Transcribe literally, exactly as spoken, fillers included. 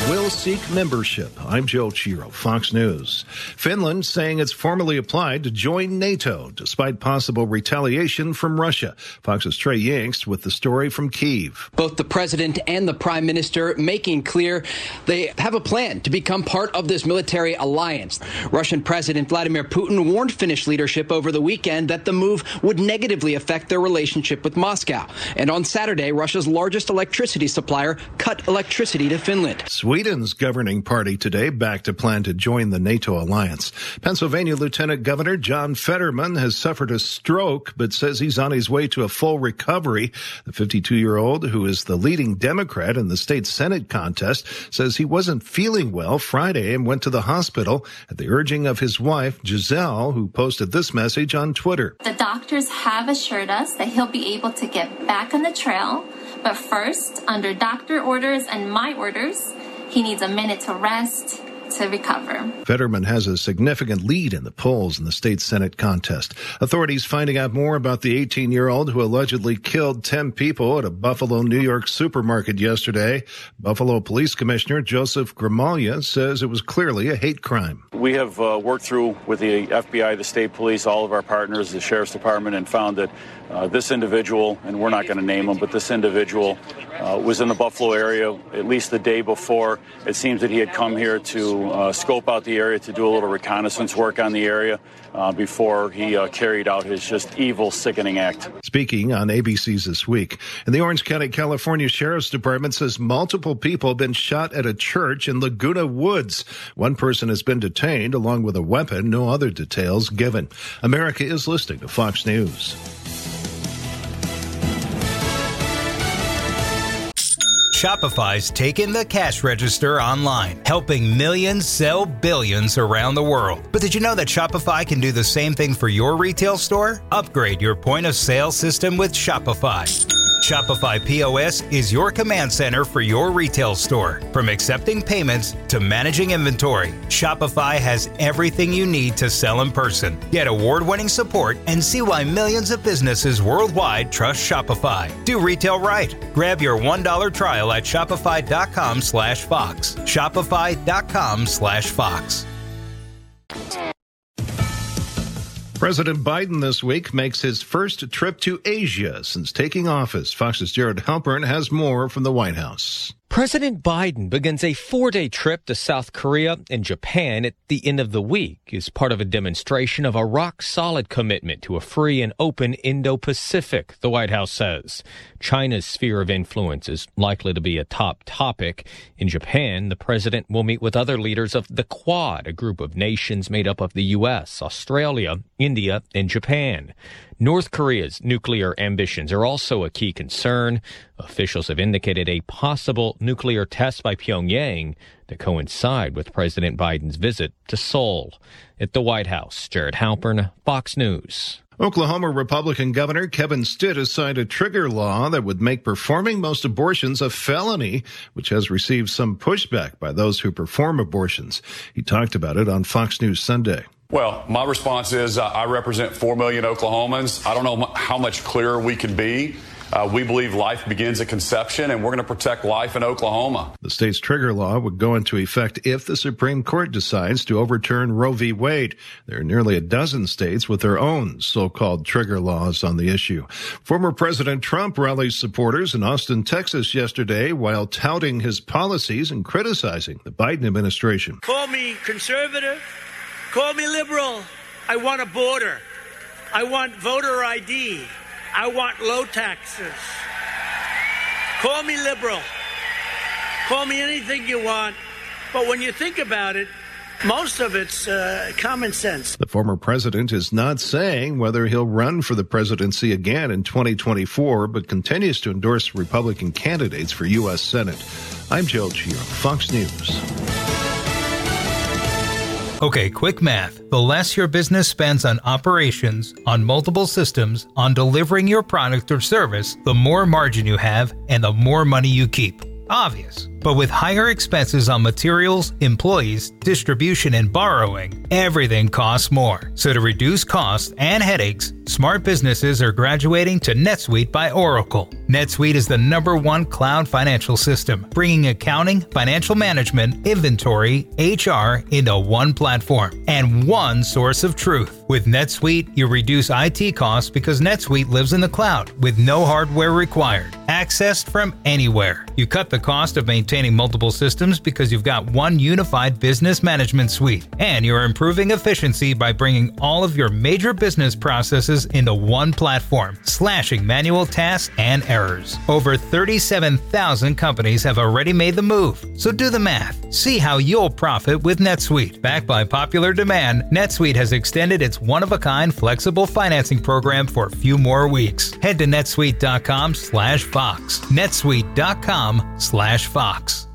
will seek membership. I'm Joe Chiro, Fox News. Finland saying it's formally applied to join NATO despite possible retaliation from Russia. Fox's Trey Yingst with the story from Kyiv. Both the president and the prime minister making clear they have a plan to become part of this military alliance. Russian President Vladimir Putin warned Finnish leadership over the weekend that the move would negatively affect their relationship with Moscow. And on Saturday, Russia's largest electricity supplier cut electricity to Finland. Sweden's governing party today backed a plan to join the NATO alliance. Pennsylvania Lieutenant Governor John Fetterman has suffered a stroke, but says he's on his way to a full recovery. The fifty-two-year-old, who is the leading Democrat in the state Senate contest, says he wasn't feeling well Friday and went to the hospital at the urging of his wife, Giselle, who posted this message on Twitter. The doctors have assured us that he'll be able to get back on the trail, but first, under doctor orders and my orders, he needs a minute to rest, to recover. Fetterman has a significant lead in the polls in the state Senate contest. Authorities finding out more about the eighteen-year-old who allegedly killed ten people at a Buffalo, New York supermarket yesterday. Buffalo Police Commissioner Joseph Gramaglia says it was clearly a hate crime. We have uh, worked through with the F B I, the state police, all of our partners, the Sheriff's Department, and found that uh, this individual, and we're not going to name him, but this individual uh, was in the Buffalo area at least the day before. It seems that he had come here to uh, scope out the area, to do a little reconnaissance work on the area uh, before he uh, carried out his just evil, sickening act. Speaking on A B C's This Week, and the Orange County, California Sheriff's Department says multiple people have been shot at a church in Laguna Woods. One person has been detained along with a weapon. No other details given. America is listening to Fox News. Shopify's taken the cash register online, helping millions sell billions around the world. But did you know that Shopify can do the same thing for your retail store? Upgrade your point of sale system with Shopify. Shopify P O S is your command center for your retail store. From accepting payments to managing inventory, Shopify has everything you need to sell in person. Get award-winning support and see why millions of businesses worldwide trust Shopify. Do retail right. Grab your one dollar trial at shopify.com slash Fox. Shopify.com slash Fox. President Biden this week makes his first trip to Asia since taking office. Fox's Jared Halpern has more from the White House. President Biden begins a four-day trip to South Korea and Japan at the end of the week as part of a demonstration of a rock-solid commitment to a free and open Indo-Pacific, the White House says. China's sphere of influence is likely to be a top topic. In Japan, the president will meet with other leaders of the Quad, a group of nations made up of the U S, Australia, India, and Japan. North Korea's nuclear ambitions are also a key concern. Officials have indicated a possible nuclear test by Pyongyang to coincide with President Biden's visit to Seoul. At the White House, Jared Halpern, Fox News. Oklahoma Republican Governor Kevin Stitt has signed a trigger law that would make performing most abortions a felony, which has received some pushback by those who perform abortions. He talked about it on Fox News Sunday. Well, my response is uh, I represent four million Oklahomans. I don't know m- how much clearer we can be. Uh, we believe life begins at conception, and we're going to protect life in Oklahoma. The state's trigger law would go into effect if the Supreme Court decides to overturn Roe v. Wade. There are nearly a dozen states with their own so-called trigger laws on the issue. Former President Trump rallied supporters in Austin, Texas yesterday while touting his policies and criticizing the Biden administration. Call me conservative. Call me liberal. I want a border. I want voter I D. I want low taxes. Call me liberal. Call me anything you want. But when you think about it, most of it's uh, common sense. The former president is not saying whether he'll run for the presidency again in twenty twenty-four, but continues to endorse Republican candidates for U S Senate. I'm Joe Chiro, Fox News. Okay, quick math. The less your business spends on operations, on multiple systems, on delivering your product or service, the more margin you have and the more money you keep. Obvious. But with higher expenses on materials, employees, distribution, and borrowing, everything costs more. So to reduce costs and headaches, smart businesses are graduating to NetSuite by Oracle. NetSuite is the number one cloud financial system, bringing accounting, financial management, inventory, H R into one platform and one source of truth. With NetSuite, you reduce I T costs because NetSuite lives in the cloud with no hardware required. Accessed from anywhere. You cut the cost of maintaining multiple systems because you've got one unified business management suite. And you're improving efficiency by bringing all of your major business processes into one platform, slashing manual tasks and errors. Over thirty-seven thousand companies have already made the move. So do the math. See how you'll profit with NetSuite. Backed by popular demand, NetSuite has extended its one-of-a-kind flexible financing program for a few more weeks. Head to netsuite.com slash Fox. netsuite.com slash Fox.